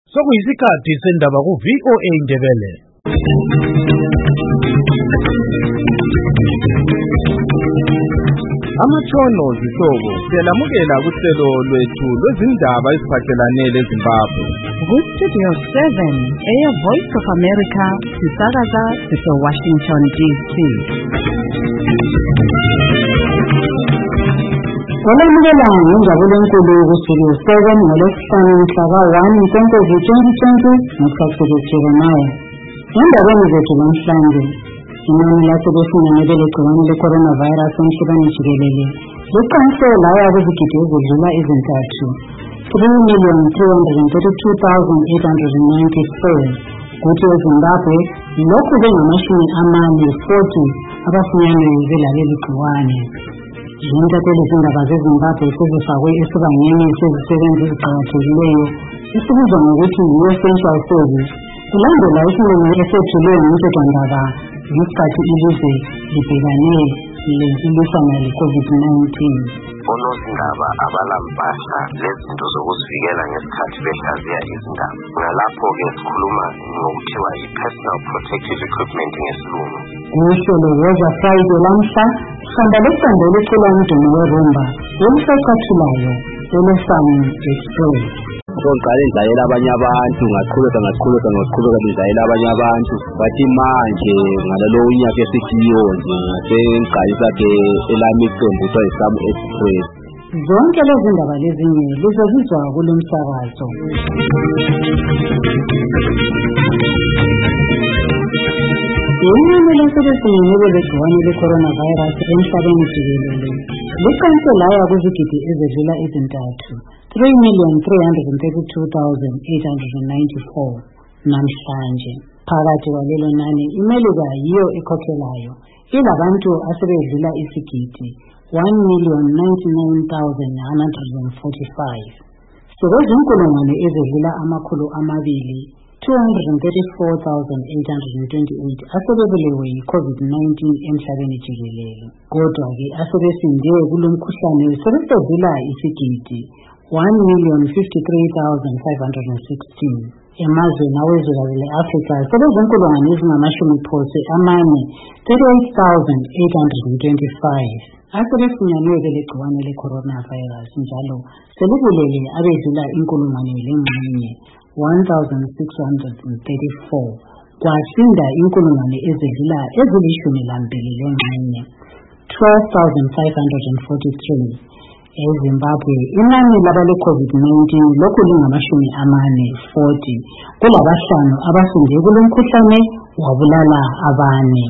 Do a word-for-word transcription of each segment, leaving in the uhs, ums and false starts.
Sokuyisikhathi sendaba ku V O A Ndebele. Amatshono zihlobo siyalamukela kuhlelo lwethu lwezindaba eziphathelane leZimbabwe. Ku-Studio seven, Air Voice of America, sisakaza sise-Washington D C. Olamukela ngenjabulo enkulu ku-Studio seven ngolwesihlanu mhlaka one Nkwenkwezi twenty twenty ngesikhathi Jeremiah. Endabeni zethu namhlanje, inani lasebefunyanwe belegciwane le-coronavirus emhlabeni jikelele liqanse laya kuzigidi ezidlula ezintathu, three million three hundred thirty-two thousand eight hundred ninety-four. Kuthi eZimbabwe lokhu bengamashumi amane forty abafunyanwe belaleli gciwane. Izintatheli zindaba zeZimbabwe sezifakwe esibangeni sezisebenzi eziqakathekileyo esibizwa ngokuthi yi-essential service, kulandela isinqumo esethulwe ngumthethwandaba ngesikhathi ilizwe libhekane lesilwisana le-COVID nineteen. Onozindaba abalampahla lezinto zokuzivikela ngesikhathi behlaziya izindaba. Ngalapho-ke sikhuluma ngokuthiwa yi-personal protective equipment ngesilungu. Uhlelo Woza Friday lamhla sihamba lesicando elicula umdumo werumba olusacathulayo olweSangwe Express. Soqala indlayela abanye abantu ngaqhubeka ngaqhubeka ngaqhubeka indlayela abanye abantu bathi manje ngalalo unyaka esikiyo nje ngasengiqalisa ke elami iqembu kuthiwa yiSangwe Express. Zonke lezi ndaba lezinye lizozizwa kulo msakazo. Inani lasebefunyanwe belegciwane le-coronavirus emhlabeni jikelele liqanse laya kuzigidi ezidlula ezintathu, three million three hundred thirty-two thousand eight hundred ninety-four namhlanje. Phakathi kwalelo nani iMelika yiyo ekhokhelayo, ilabantu asebedlula isigidi, one million ninety-nine thousand one hundred forty-five. Sebezinkulungwane ezidlula amakhulu amabili, two hundred thirty-four thousand eight hundred twenty-eight asebebulewe yi-COVID nineteen emhlabeni jikelele. Kodwa-ke asebesindiwe kulo mkhuhlane sebesedlula isigidi, one million fifty-three thousand five hundred sixteen. Emazweni awezwekazi le-Afrika sebezinkulungwane ezingamashumi phose amane, thirty-eight thousand eight hundred twenty-five. Asebefunyanwe belegciwane le-coronavirus njalo selibulele abedlula inkulungwane lengxenye, one thousand six hundred thirty-four. Kwasinda inkulungwane ezidlula ezilishumi lambili lengxenye, twelve thousand five hundred forty-three. eZimbabwe inani labale-COVID nineteen lokhu lingamashumi amane, forty. Kulabahlanu abasinde kulo mkhuhlane wabulala abane.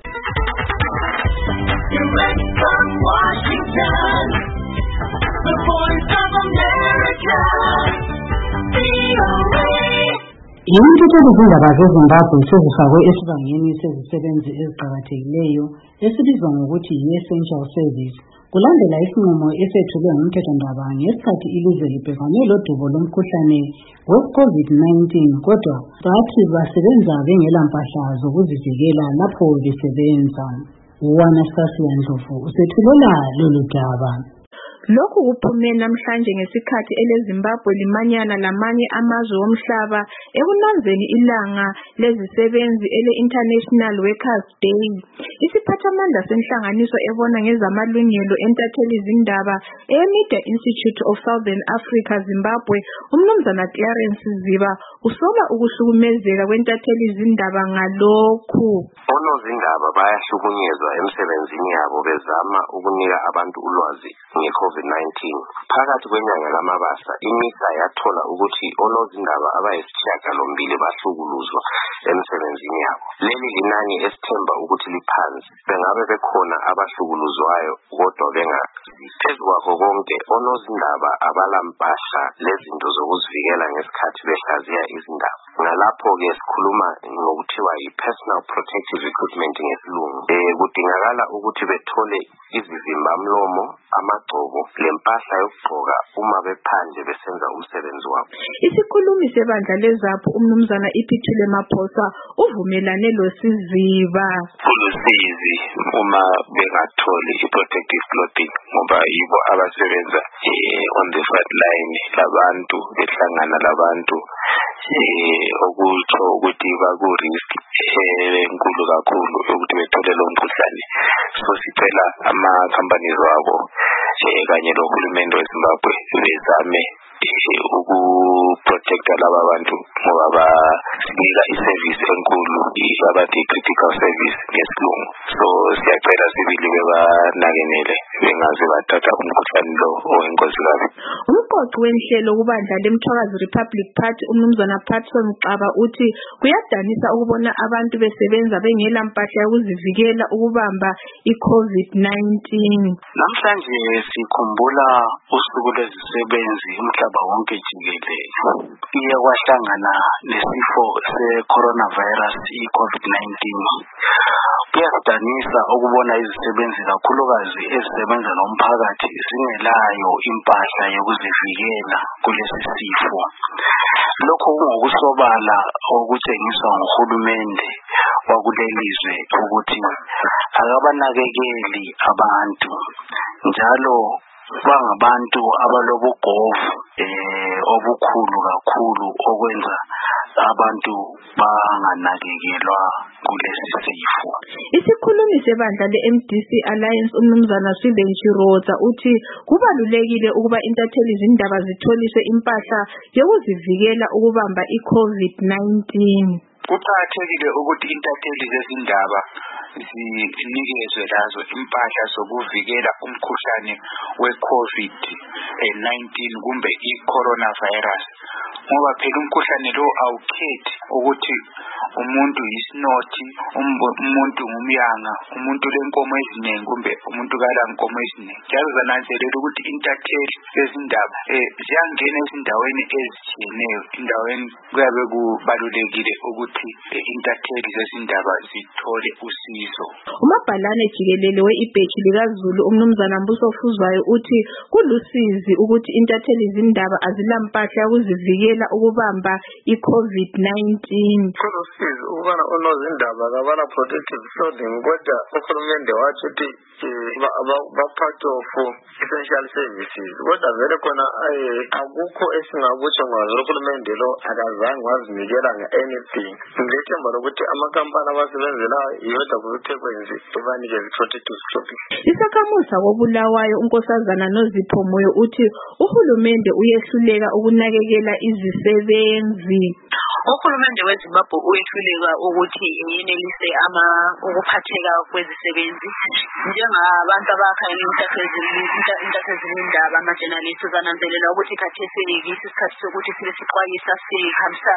Izintatheli zindaba zeZimbabwe sezifakwe esibangeni sezisebenzi eziqakathekileyo esibizwa ngokuthi yi-essential service, kulandela isinqumo esethulwe ngumthethwandaba ngesikhathi ilizwe libhekane lodubo lomkhuhlane we-COVID nineteen, kodwa bathi basebenza bengela mpahla zokuzivikela lapho besebenza. U-Anastasia Ndlovu usethulela lolu daba. Lokhu kuphume namhlanje ngesikhathi eleZimbabwe limanyana lamanye amazwe omhlaba ekunanzeni ilanga lezisebenzi ele-International Workers' Day. Isiphathamandla senhlanganiso ebona ngezamalungelo entatheli zindaba eMedia Institute of Southern Africa Zimbabwe, umnumzana Clarence Ziba, usola ukuhlukumezeka kwentatheli zindaba ngalokhu. Onozindaba bayahlukunyezwa emsebenzini yabo bezama ukunika abantu ulwazi nge-COVID nineteen. Phakathi kwenyanga kaMabasa, iMISA yathola ukuthi onozindaba abayisishiyagalombili bahlukuluzwa emsebenzini yabo. Leli linani esithemba ukuthi liphansi, bengabe bekhona abahlukuluzwayo kodwa bengazi. Phezu kwakho konke, onozindaba abalampahla lezinto zokuzivikela ngesikhathi behlaziya izindaba. Ngalapho-ke sikhuluma ngokuthiwa yi-personal protective equipment ngesilungu. Eh kudingakala ukuthi bethole izivimbamlomo, amagcobo lempahla yokugqoka uma bephandle besenza umsebenzi wabo. Isikhulumi sebandla leZAPHU umnumzana Iphithile Maphosa uvumelane loSiziba. Kulusizi uma bengatholi i-protective clothing ngoba yibo abasebenza on the front line, labantu behlangana labantu eh okutsho ukuthi baku-risk enkulu kakhulu ukuthi bethole lo mkhuhlane. So sicela ama-companies wabo eh kanye nohulumende weZimbabwe bezame ukuprotecta laba bantu ngoba basinika iservice enkulu abathi critical service ngesilungu. So siyacela sibili bebanakenele bengaze bathatha umkhuhlane lo oyingozi kabi. Umqoqi wenhlelo kubandla leMthwakazi Republic Party umnumzana Patson Xaba uthi kuyadanisa ukubona abantu besebenza bengela mpahla yokuzivikela ukubamba i-COVID nineteen. Namhlanje sikhumbula usuku lwezisebenzi umhlaba wonke jikelele. Iye kwahlangana nesifo se-coronavirus i-COVID nineteen. Kuyadanisa ukubona izisebenzi kakhulukazi ezisebenza nomphakathi zingelayo impahla yokuzivikela kulesi sifo. Lokho kungokusobala okutshengiswa nguhulumende wakulelizwe ukuthi akabanakekeli abantu njalo bangabantu abalobugovu eh obukhulu kakhulu okwenza abantu banganakekelwa kulesi sifo. Isikhulumi sebandla le-M D C Alliance umnumzana Sweden Chiroza uthi kubalulekile ukuba intatheli izindaba zitholiswe impahla yokuzivikela ukubamba i-COVID nineteen. Kuqakathekile ukuthi intatheli zezindaba zinikezwe lazo impahla zokuvikela umkhuhlane we-COVID nineteen kumbe i-coronavirus ngoba phela umkhuhlane lo awukhethi ukuthi umuntu yisinothi, umuntu ngumyanga, umuntu lenkomo eziningi kumbe umuntu kalankomo eziningi. Njalo zananzelela ukuthi intatheli zezindaba eh ziyangena ezindaweni ezitshiyeneyo. Indaweni kuyabe kubalulekile ukuthi intatheli zezindaba zithole usizo. Umabhalane jikelele we-ibheji likaZulu umnumzana Mbuso Fuzwayo uthi kulusizi ukuthi intatheli izindaba azilampahla yokuzivikela ukubamba i-COVID nineteen. Kulusizi ukubana onozindaba kabana protective clothing kodwa uhulumende wathi ukuthi ba part of essential services kodwa vele khona akukho esingakutsho ngazo uhulumende lo akazange wazinikela nge-anything. Ngilethemba lokuthi amakampani abasebenzela yodwa kusekwenzi ebanikeza protective clothing. Isakhamuzi koBulawayo unkosazana Nozipho Moyo uthi uhulumende uyehluleka ukunakekela izisebenzi. Uhulumende weZimbabwe uyehluleka ukuthi yenelise ama ukuphatheka kwezisebenzi njengabantu abakhanya intathezindaba ama-journalists zananzelela ukuthi khathesi yikho isikhathi sokuthi sibe sixwayisa sihambisa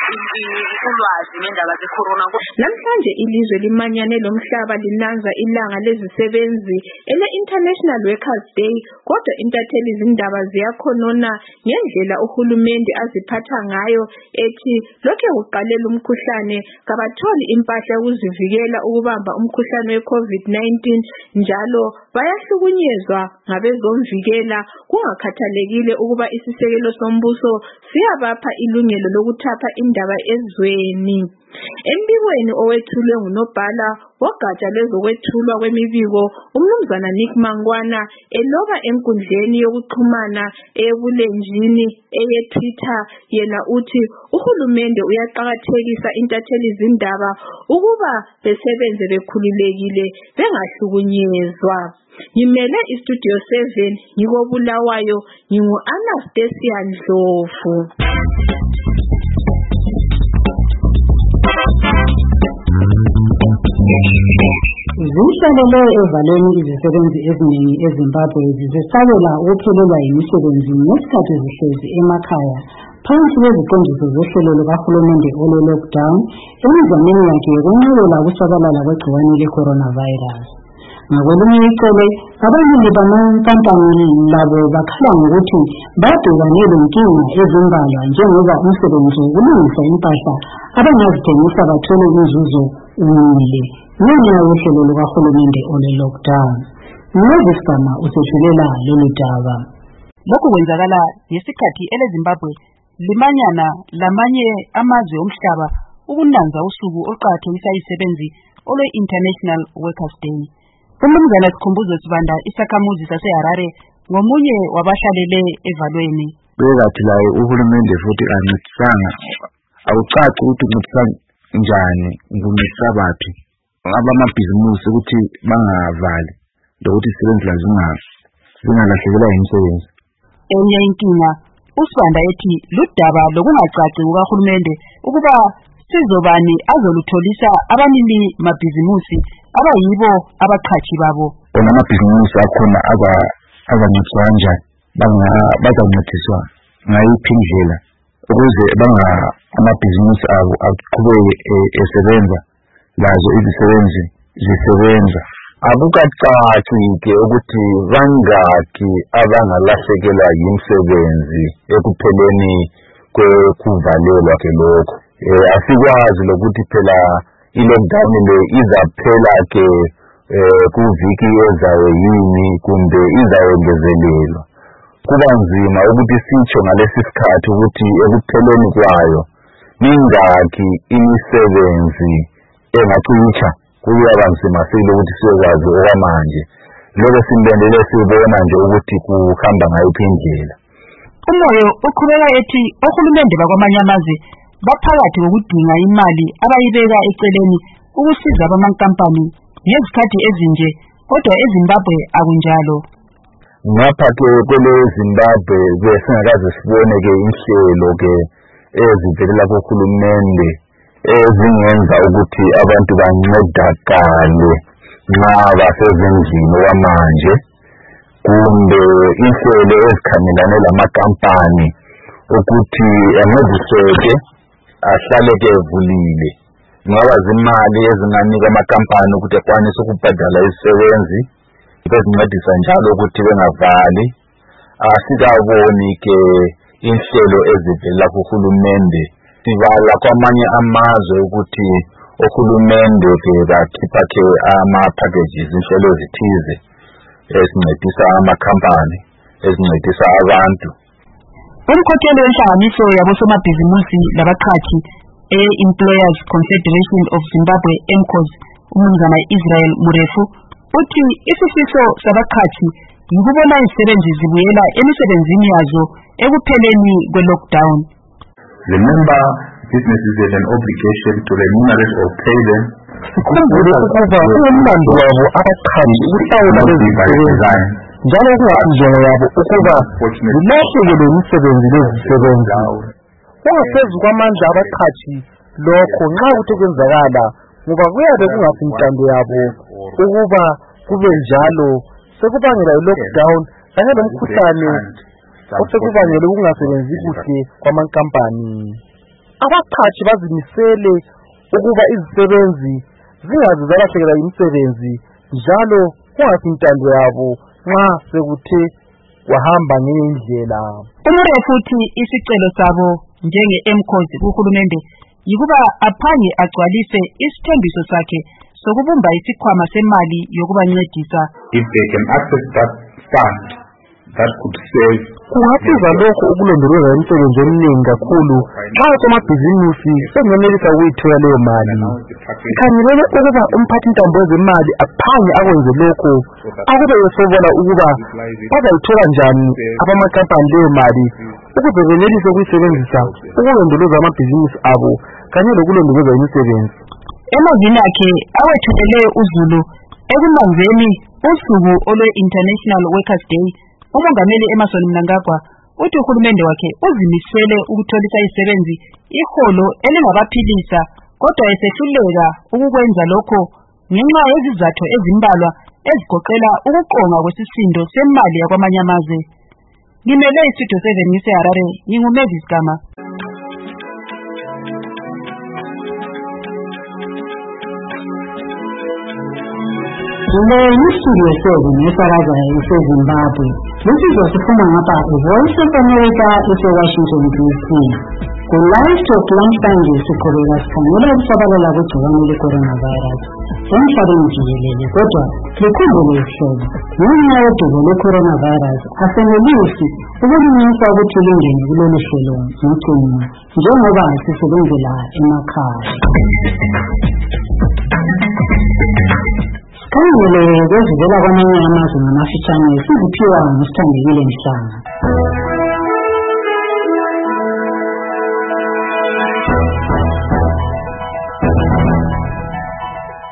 ulwazi ngendaba ze-corona. Namhlanje ilizwe limanyane lomhlaba linanza ilanga lezisebenzi ele-International Workers' Day kodwa intatheli izindaba ziyakhonona ngendlela uhulumende aziphatha ngayo ethi lokho kuqalela umkhuhlane kabatholi impahla yokuzivikela ukubamba umkhuhlane we-COVID nineteen njalo bayahlukunyezwa ngabezomvikela kungakhathalekile ukuba isisekelo sombuso siyabapha ilungelo lokuthatha indaba ezweni. Embikweni owethulwe ngunobhala wogatsha lezokwethulwa kwemibiko umnumzana Nick Mangwana eloba enkundleni yokuxhumana ebulenjini eye-Twitter yena uthi uhulumende uyaqhakathekisa intatheli izindaba ukuba besebenze bekhululekile bengahlukunyezwa. Ngimele istudio seven ngikoBulawayo ngingu Anastasia Ndlovu. Zihlalele evalweni izisebenzi eziningi eZimbabwe zisabela ukuphelelwa yimisebenzi ngesikhathi zihlezi emakhaya phakathi kweziqondiso zohlelo lukahulumende ole-lockdown emizameni yakhe yokunqabela ukusabalala kwegciwane le-coronavirus. Ngakwelinye icele abanini bamankampani labo bakhala ngokuthi babhekane lenkinga ezimbalwa njengoba umsebenzi wokulungisa impahla abangazithengisa bathole inzuzo umile ngenxa yohlelo lukahulumende ole-lockdown. Ngezisigama usethulela lolu daba. Lokhu kwenzakala ngesikhathi eleZimbabwe limanyana lamanye amazwe omhlaba ukunanza usuku oqakathekisa izisebenzi olwe-International Workers' Day. Umnumzana Sikhumbuzo Sibanda isakhamuzi saseHarare ngomunye wabahlalele evalweni. Bekathi laye uhulumende futhi ancedisanga awucaci ukuthi uncipha njani nguncipha baphi ngaba amabhizimusi ukuthi bangavali lokuthi isebenzi lazinga zingalahlekelwa imisebenzi. Enye inkinga uSibanda ethi ludaba lokungacaci kukaHulumende ukuba sizobani azolutholisa abanini mabhizimusi abayibo abaqhashi babo. Bona amabhizimusi akhona aba abancipha kanjani banga bazanciphiswa ngayiphi indlela ukuze banga amabhizimusi abo aqhubeke esebenza lazo izisebenzi zisebenza. Akukacaci-ke ukuthi bangaki abangalahlekelwa yimisebenzi ekupheleni kwekuvalelwa ke lokho. Eh asikwazi lokuthi phela i-lockdown le izaphela ke kuviki ezayo yini kumbe izayongezelelwa. Kuba nzima ukuthi sitsho ngalesi sikhathi ukuthi ekupheleni kwayo mingaki imisebenzi engacitsha. Kuyaba nzima sile ukuthi siyokwazi okwamanje. Lokho simbendele sibona nje ukuthi kuhamba ngayiphi indlela. Umoyo uqhubeka ethi ohulumende bakwamanye amazwe baphakathi kokudinga imali abayibeka eceleni ukusiza abamankampani ngezikhathi ezinje kodwa eZimbabwe akunjalo. Ngapha ke kwele Zimbabwe besingakaze sibone ke inhlelo ke ezivelela kohulumende ezingenza ukuthi abantu bancedakale nxa basezindlini kwamanje kumbe inhlelo ezikhangelane lamakampani ukuthi ancediseke ahlaleke evulile ngoba zimali ezinganika amakampani ukuthi akwanise ukubhadala izisebenzi bezincedisa njalo ukuthi bengavali. Asikaboni ke inhlelo ezivela kuhulumende. Sibala kwamanye amazwe ukuthi ohulumende ke bakhipha ke ama packages inhlelo ezithize esincedisa amakampani esincedisa abantu. Umkhokheli wenhlanganiso yabosomabhizimusi labaqhashi e-Employers Confederation of Zimbabwe M C O Z umnumzana Israel Murefu uthi isifiso sabaqhashi yikubona izisebenzi zibuyela emisebenzini yazo ekupheleni kwe-lockdown. Remember, businesses have an obligation to remunerate or pay them. Sikhumbule ukuba umlando wabo abaqhashi ukuhlawula lezisebenzi njalo kungasinjongo yabo ukuba zilahlekelwe imisebenzi lezisebenzi. Kungasezi kwamandla abaqhashi lokho nxa kuthi kwenzakala ngoba kuyabe kungasintando yabo ukuba kube njalo sekubangela i-lockdown kanye nomkhuhlane osekubangela ukungasebenzi kuhle kwamankampani. Abaqhashi bazimisele ukuba izisebenzi zingazi zalahlekelwa imisebenzi njalo kungasintando yabo nxa sekuthe wahamba ngendlela. Umure futhi isicelo sabo njenge M C O Z kuhulumende yikuba aphange agcwalise isithembiso sakhe sokubumba isikhwama semali yokubancedisa. If they can access that fund that could save kungasiza lokho ukulondoloza imisebenzi eminingi kakhulu xa amabhizimusi sengenelisa ukuyithola leyo mali. Ikhangelele ukuba umphathi ntambo wezemali aphange akwenze lokho akube esobona ukuba bazayithola njani abamakampani leyo mali ukuze benelise ukuyisebenzisa ukulondoloza amabhizimusi abo kanye lokulondoloza imisebenzi. Emazini akhe awethulele uZulu ekumanzeni usuku olwe-International Workers' Day, umongameli Emmerson Mnangagwa uthi uhulumende wakhe uzimisele ukutholisa izisebenzi iholo elingabaphilisa kodwa esehluleka ukukwenza lokho ngenxa yezizathu ezimbalwa ezigoqela ukuqonga kwesisindo semali yakwamanye amazwe. Ngimele iStudio seven ngiseHarare, nginguMavis Gama. Le iStudio seven esakaza eseZimbabwe. Lesizwa sifuna ngapha iVoice of America eseWashington D C. Ku-live talk namhlanje siqhubeka sikhangela ukusabalala kwegciwane le-coronavirus emhlabeni jikelele, kodwa likhumbule ihlobo ngenxa yodubo lwe-coronavirus asenelisi ukulimisa ukuthi lingene kulolu hlelo ngocingo njengoba sisebenzela emakhaya. Sikhangele kwezivela kwamanye amazwe ngamafitshane siziphiwa ngusithandekile Mhlanga.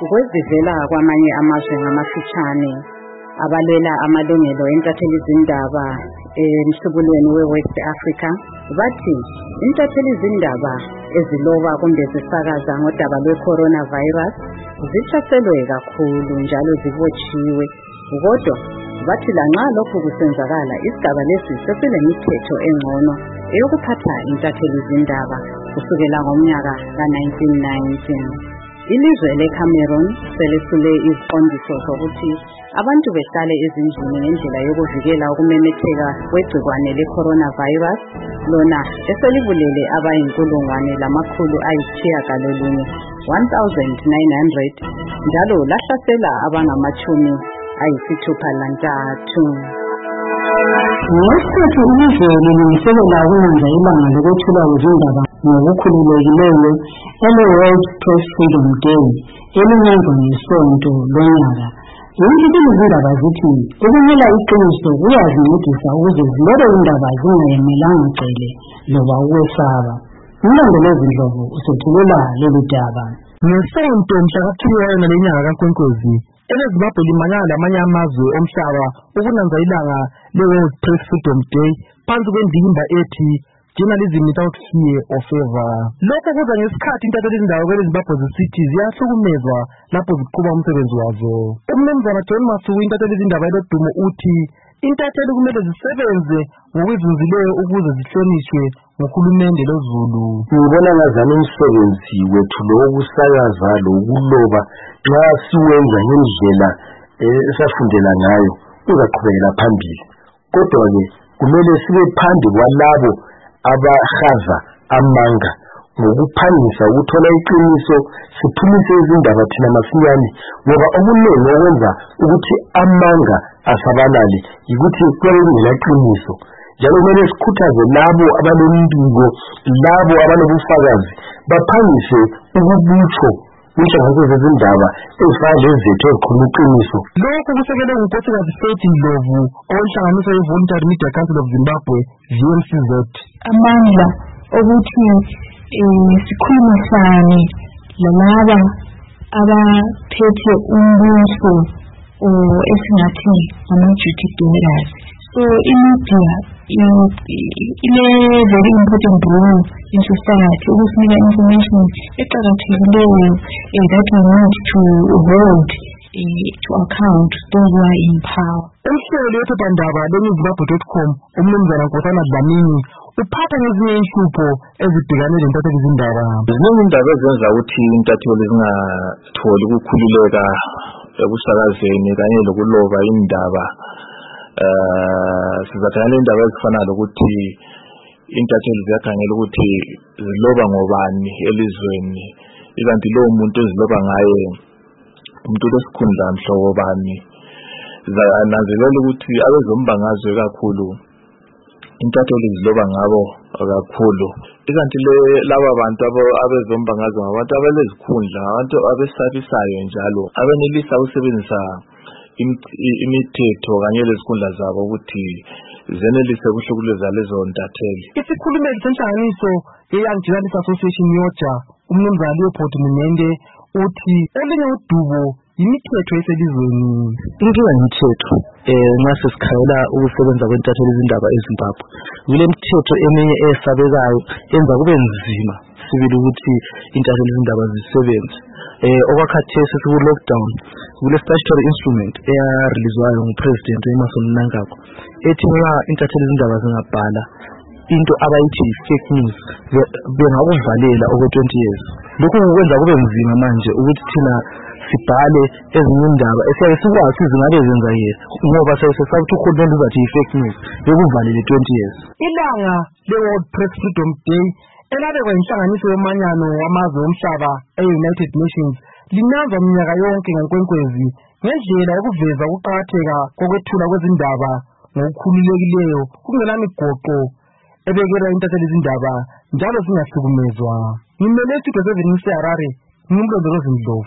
Kwezivela kwamanye amazwe ngamafitshane abalwela amalungelo entatheli zindaba emhlubulweni we-West Africa bathi intatheli zindaba eziloba kumbe zisakaza ngodaba lwe-coronavirus zihlaselwe kakhulu njalo zibotshiwe. Kodwa bathi lanxa lokhu kusenzakala isigaba lesi sesilemithetho engcono eyokuphatha intatheli zindaba kusukela ngomnyaka ka nineteen ninety. Ilizwe leCameroon selesule iziqondiso zokuthi abantu behlale ezindlini ngendlela yokuvikela ukumemetheka kwegcikwane le-coronavirus lona eselibulele abayinkulungwane lamakhulu ayisitshiyagalolunye one thousand nine hundred njalo lahlasela abangamachumi ayisithupha lantathu. Ngesikhathi ilizwe lilungiselela ukwenza ilanga lokwethulwa kwezindaba ngokukhululekileyo ele-World Press Freedom Day elinyangwa ngesonto lonyaka, intatheli zindaba zithi ukumela iqiniso kuyazincedisa ukuze zilobe indaba zingayemelanga gcele loba ukwesaba. Umlondolozi Ndlovu usethulela lolu daba. Ngesonto mhlaka-two ngalenyanga kaNkwenkwezi eleZimbabwe limanyana lamanye amazwe omhlaba ukunanza ilanga le-World Press Freedom Day phansi kwendikimba ethi Journalism without fear or favor. Lokho kuza ngesikhathi intatheli zindaba kweleZimbabwe zisithi ziyahlukumezwa lapho ziqhuba umsebenzi wazo. Umnumzana John Masuku, intatheli zindaba elodumo, uthi intatheli kumele zisebenze ngokuzinzileyo ukuze zihlonishwe nguhulumende loZulu. Ngibona ngazana umsebenzi wethu lo wokusakaza lo ukuloba nxa siwenza ngendlela esafundela ngayo uzaqhubekela phambili. Kodwa ke kumele sibe phambi kwalabo abahaza amanga ngokuphangisa ukuthola iqiniso siphumise izindaba thina masinyane, ngoba okuningi okwenza ukuthi amanga asabalale yikuthi kwakungela qiniso. Njalo kumele sikhuthaze labo abanembiko, labo abanobufakazi baphangise ukubutsho inhlanganiso zezindaba ezifana lezethu ezikhuluma iqiniso. Lokhu kusekelwe ngunkosikazi Faith Ndlovu owenhlanganiso ye-Voluntary Media Council of Zimbabwe, V M C Z. Amandla ukuthi sikhulumisane lalaba abaphethe umbuso esingathi ama-duty bearers. So imedia ile-very important role in society ukusinika information eqakathekileyo that we need to hold to account those who are in power. Umhleli wephephandaba le-newzimbabwe dot com umnumzana Nkosana Dlamini uphatha ngezinye inhlupho ezibhekane lentatheli zindaba. Ziningi indaba ezenza ukuthi intatheli zingatholi ukukhululeka ekusakazeni kanye lokuloba indaba. Uh, sizakhangela indaba ezifana lokuthi intatheli ziyakhangela ukuthi ziloba ngobani elizweni, ikanti lowo muntu eziloba ngaye umuntu lesikhundla mhlobo bani. Zananzelela ukuthi abezombangazwe kakhulu intatheli ziloba ngabo kakhulu, ikanti le laba bantu abezombangazwe ngabantu abalezikhundla, abantu abesabisayo njalo abenelisa ukusebenzisa imithetho kanye lezikhundla zabo ukuthi zenelise ukuhlukuleza lezo ntatheli. Isikhulumeli senhlanganiso ye-Young Journalists Association yoja umnumzana Leopold Munende uthi elinye udubo imithetho eselizweni. Inkinga imithetho eh nxa sesikhayela ukusebenza kwentatheli izindaba eZimbabwe, kule mithetho eminye esabekayo enza kube nzima sibili ukuthi intatheli izindaba zisebenze. Eh okwakhathesi siku lockdown kule statutory instrument eyareleasewayo nguPresident Emmerson Mnangagwa ethi nxa intatheli izindaba zingabhala into abayithi fake news bengakuvalela okwe twenty years. Lokhu kukwenza kube nzima manje ukuthi thina sibhale ezinye indaba esiyabe sikwazi zingabe zenza yes ngoba sesakuthi ukhulumela uzathi fake news bekuvalele twenty years. Ilanga le-World Press Freedom Day elabekwa inhlanganiso yomanyano wamazwe omhlaba e-United Nations linanza minyaka yonke ngoNkwenkwezi ngendlela yokuveza ukuqakatheka kokwethula kwezindaba ngokukhululekileyo kungelamigoqo ebekelwa intatheli izindaba njalo zingahlukumezwa. Ngimele Studio seven eHarare, ngumlondolozi Ndlovu.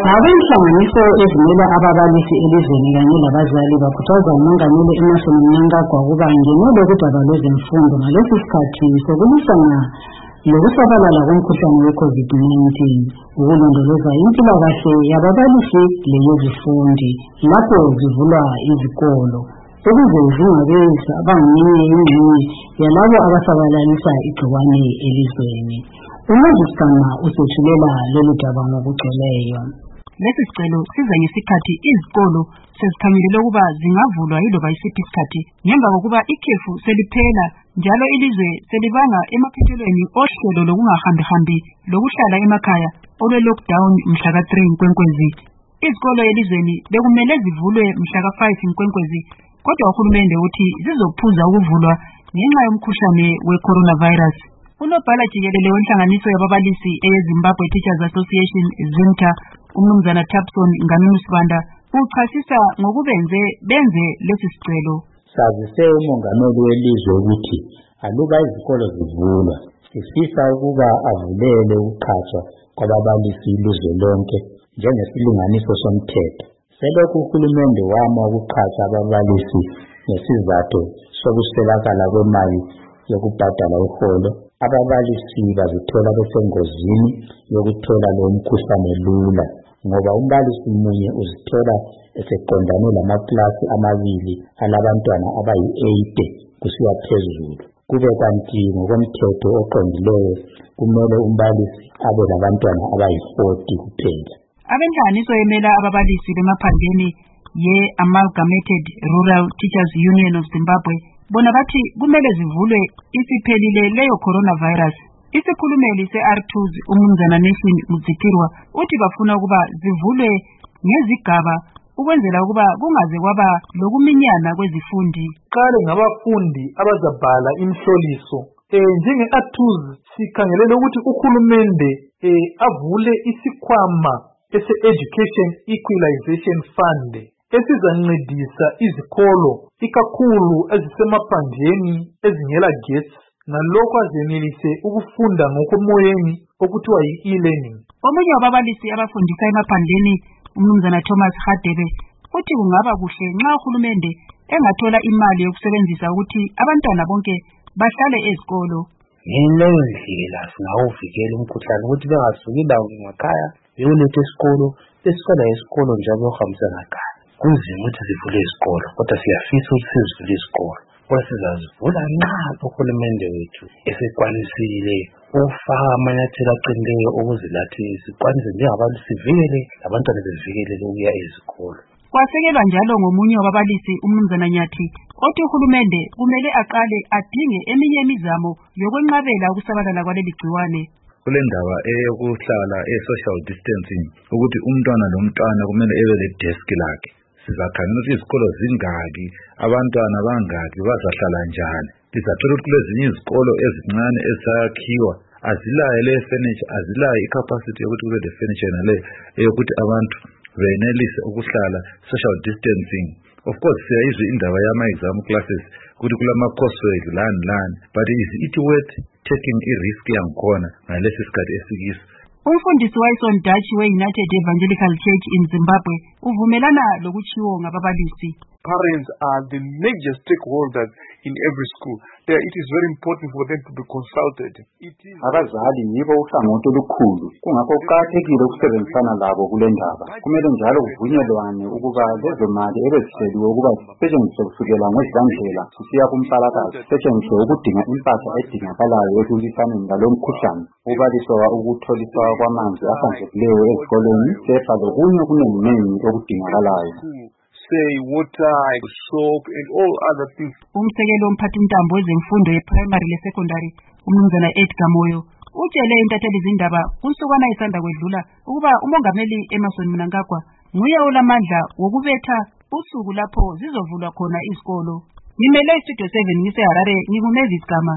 Abenhlanganiso ezimela ababalisi elizweni kanye labazali bakhuthaza umongameli Emmerson Mnangagwa ukuba angenele kudaba lwezemfundo ngalesi sikhathi sokulwisana lokusabalala komkhuhlane we-COVID nineteen ukulondoloza impilakahle yababalisi leyezifundi lapho zivulwa izikolo ukuze zingabezi abangeminye ingxenye yalabo abasabalalisa igciwane elizweni. Umazisana usethulela lolu daba ngokugcweleyo. Lesi sicelo siza ngesikhathi izikolo sezikhangelele ukuba zingavulwa yiloba isiphi isikhathi ngemva kokuba ikhefu seliphela njalo ilizwe selibanga emaphethelweni ohlelo lokungahambi-hambi lokuhlala emakhaya olwe lockdown mhla ka three Nkwenkwezi. Izikolo elizweni bekumele zivulwe mhla ka five Nkwenkwezi, kodwa uhulumende uthi zizophuza ukuvulwa ngenxa yomkhuhlane we-coronavirus. Unobhala jikelele wenhlanganiso yababalisi eyeZimbabwe Teachers Association ZIMTA, umnumzana Thapson Nganusibanda, uchasisa ngokubenze benze lesi sicelo. Sazise umongameli welizwe ukuthi aluba izikolo zivulwa sifisa ukuba avulele ukuqhatshwa kwababalisi ilizwe lonke njengesilinganiso somthetho. Selokhu uhulumende wama ukuqhatshwa ababalisi ngesizathu sokuswelakala kwemali yokubhadala iholo, ababalisi bazithola besengozini yokuthola lo mkhuhlane lula ngoba umbalisi munye uzithola eseqondane lamaklasi amabili alabantwana abayi-eight kusiya phezulu. Kube kanti ngokomthetho oqondileyo kumele umbalisi abe labantwana abayi-forty kuphela. Abenhlanganiso yemela ababalisi bemaphandleni ye-Amalgamated Rural Teachers Union of Zimbabwe bona bathi kumele zivulwe isiphelile leyo coronavirus. Isikhulumeli se-R two umnumzana Nation Mudzitirwa uthi bafuna ukuba zivulwe ngezigaba ukwenzela ukuba kungaze kwaba lokuminyana kwezifundi. Qale ngabafundi abazabhala imhloliso. Eh njenge-R two sikhangelele ukuthi uhulumende eh avule isikhwama ese-Education Equalization Fund esizancedisa izikolo ikakhulu ezisemaphandleni ezingela gesi nalokho azenelise ukufunda ngokomoyeni okuthiwa yi-e-learning. Omunye wababalisi abafundisa emaphandleni umnumzana Thomas Hadebe uthi kungaba kuhle nxa uhulumende engathola imali yokusebenzisa ukuthi abantwana bonke bahlale ezikolo. Ngaleyo ndlela singawuvikela umkhuhlane ukuthi bengasuki dawo emakhaya beyoletha esikolo besikole esikolo njalo behambisana ekhaya. Kunzima ukuthi zivule izikolo kodwa siyafisa ukuthi sizivule izikolo. Kodwa sizazivula nxa uhulumende wethu esekwanisile ukufaka amanyathelo aqinileyo ukuze lathi sikwanise njengabantu sivikele labantwana bevikelele ukuya ezikolo. Kwasekelwa njalo ngomunye wababalisi umnumzana Nyathi othi uhulumende kumele aqale adinge eminye imizamo yokwenqabela ukusabalala kwaleli gciwane. Kule ndaba eyokuhlala e-social distancing ukuthi umntwana lomntwana kumele ebe le desk lakhe. Sizakhangela ukuthi izikolo zingaki, abantwana bangaki, bazahlala njani. Sizathola ukuthi kulezinye izikolo ezincane ezisakhiwa azilayo le furniture, azilayo i-capacity yokuthi kube le furniture nale eyokuthi abantu benelise ukuhlala social distancing. Of course siyayizwa indaba yama-exam classes ukuthi kulama-coursework lani lani, but is it worth taking i-risk yangikhona ngalesi sikhathi esikiso? Umfundisi wayison Dutch we-United Evangelical Church in Zimbabwe uvumelana lokutshiwo ngababalisi. Parents are the major stakeholders in every school. There, it is very important for them to be consulted. Abazali yibo uhlangothi olukhulu, kungakho kuqakathekile ukusebenzisana labo kule ndaba. Kumele njalo kuvunyelwane ukuba lezo mali ebezihleliwe ukuba zisetshenziswe kusukela ngozibandlela kusiya kumsalakazi, zisetshenziswe ukudinga impahla edingakalayo ekulwisaneni ngalo mkhuhlane, ukubaliswa ukutholiswa kwamanzi ahlanzekileyo ezikoleni, sefa lokunye okunenginengi okudingakalayo. Say water, soap and all other things. Umsekelo umphathi intambo wezemfundo ye-primary le-secondary umnumzana Edgar Moyo utshele intatheli zindaba kunsukwana isanda kwedlula ukuba umongameli Emmerson Mnangagwa nguye olamandla wokubetha usuku lapho zizovulwa khona izikolo. Ngimele istudio seven ngiseHarare ngingumezi Gama.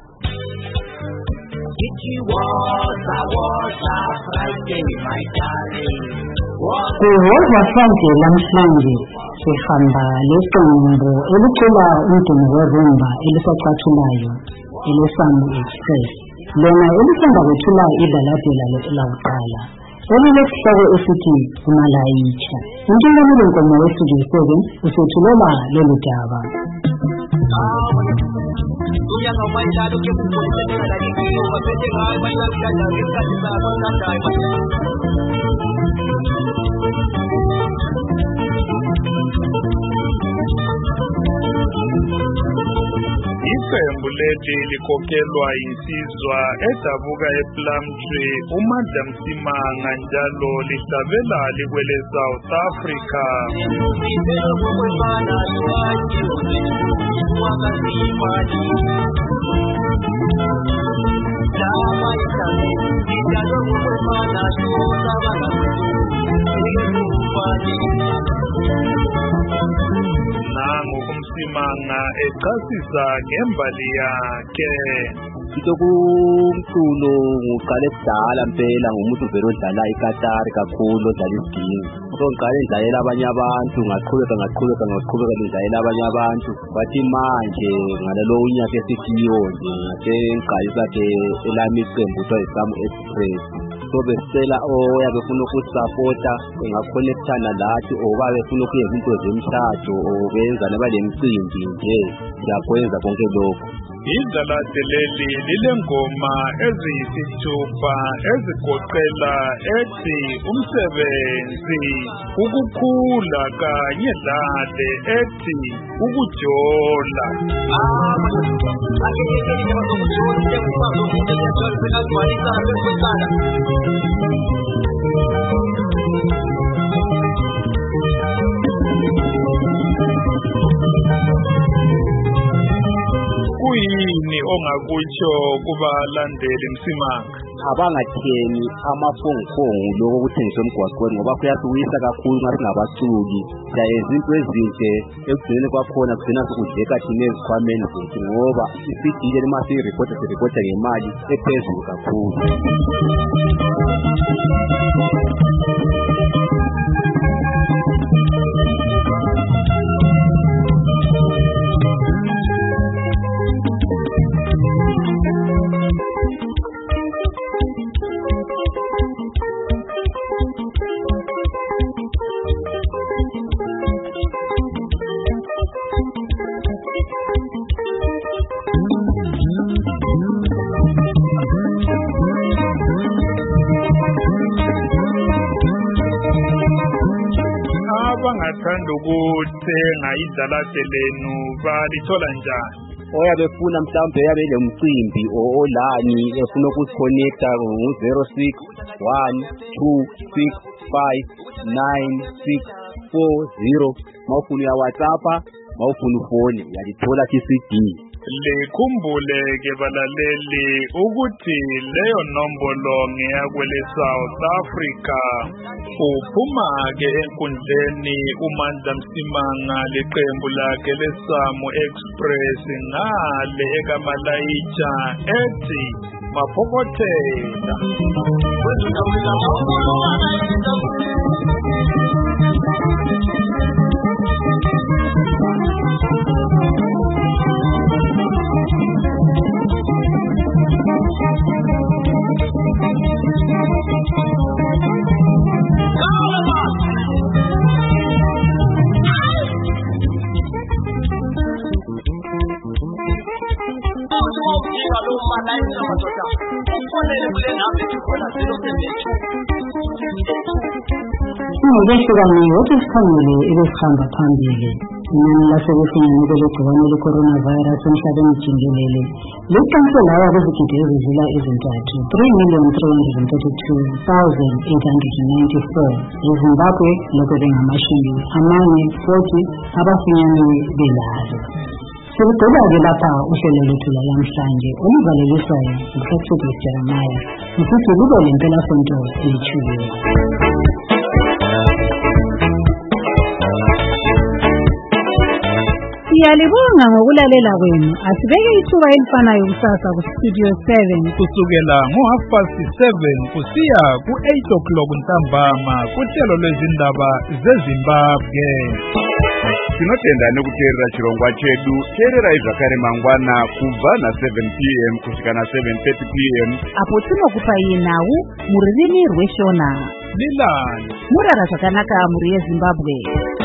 Kuhova sonke namhlanje sihamba leqembu elicula umdumo werumba elisacathulayo eleSAMU Express, lona elisanda kwethula idalade lakuqala. olulesihloko esithi umalayitsha. Untshelomile Nkomo weStudio seven usethulela lolu daba. Iqembu leli likhokelwa insizwa edabuka ePlumtree uMadam Simanga njalo lihlabela likwele South Africa. Nangu uMsimanga echasisa ngembali yakhe. Kumculo ngiqale kudala impela ngomuntu vele odlala iKatari kakhulu odlala isigini. So ngiqale ngidlalela abanye abantu ngaqhubeka ngaqhubeka ngaqhubeka ngidlalela abanye abantu. Bathi manje ngalalo unyaka esikiyo nje ngase ngiqalisa ke elami iqembu kuthiwa iSamu Express. So besela oyabe ufuna ukusupporta ngakhonektana lathi obabe ufuna ukuyenza into zemshado obenza nabalemicimbi nje ngiyakwenza konke lokho. Idlalaze leli lilengoma eziyisithupha ezigoqela ethi umsebenzi, ukukhula kanye dlale ethi ukujola. Kuyini ongakutsho kubalandeli Msimanga? Abangatheni amafongofongo lokho kuthengiswa emgwaqweni ngoba kuyasiwisa kakhulu nxa singabasuki. Siyayenza into ezinhle ekugcineni kwakhona kugcina sekudleka thina ezikhwameni zethu ngoba isidile noma siyiripota siripota ngemali ephezulu kakhulu. Abangathanda ukuthenga idlalaze lenu balithola njani? Oyabe efuna mhlawumbe yabe lemcimbi olani efuna ukuconnecta ngo zero six one two six five nine six four zero. Mawufuna ya WhatsApp, mawufuna ufone uyalithola ku C D. Likhumbule ke balaleli ukuthi leyo nombolo ngeyakwele South Africa. Uphuma ke enkundleni uMandla Msimanga leqembu lakhe leSamu Express ngale ekaMalayitsha ethi maphokothela. Singokwehlukanile ukuthi sikhangele ebesihamba phambili inani lasebefinyane legciwane le-coronavirus emhlabeni jikelele liqanse lawa kwizigidi ezidlula ezintathu three million three hundred thirty-two thousand eight hundred ninety-four. eZimbabwe lokho bengamashumi amane forty abafinyane belalo. Sikugcina-ke lapha uhlelo lethu lamhlanje oluvalelisayo nguSathidus Jeremiah ngisithi kube lempelasonto elithuliwe. Siyalibonga ngokulalela kwenu. Asibeke ithuba elifanayo kusasa ku-Studio seven kusukela ngo-half past seven kusiya ku-eight o'clock ntambama kuhlelo lwezindaba zeZimbabwe. tinotenda nekuteerera chirongwa chedu. Teererai zvakare mangwana kubva na seven p m kusvika na seven thirty p m apo tinokupai nhau mururimi rweshona. Milan murara zvakanaka muri yeZimbabwe.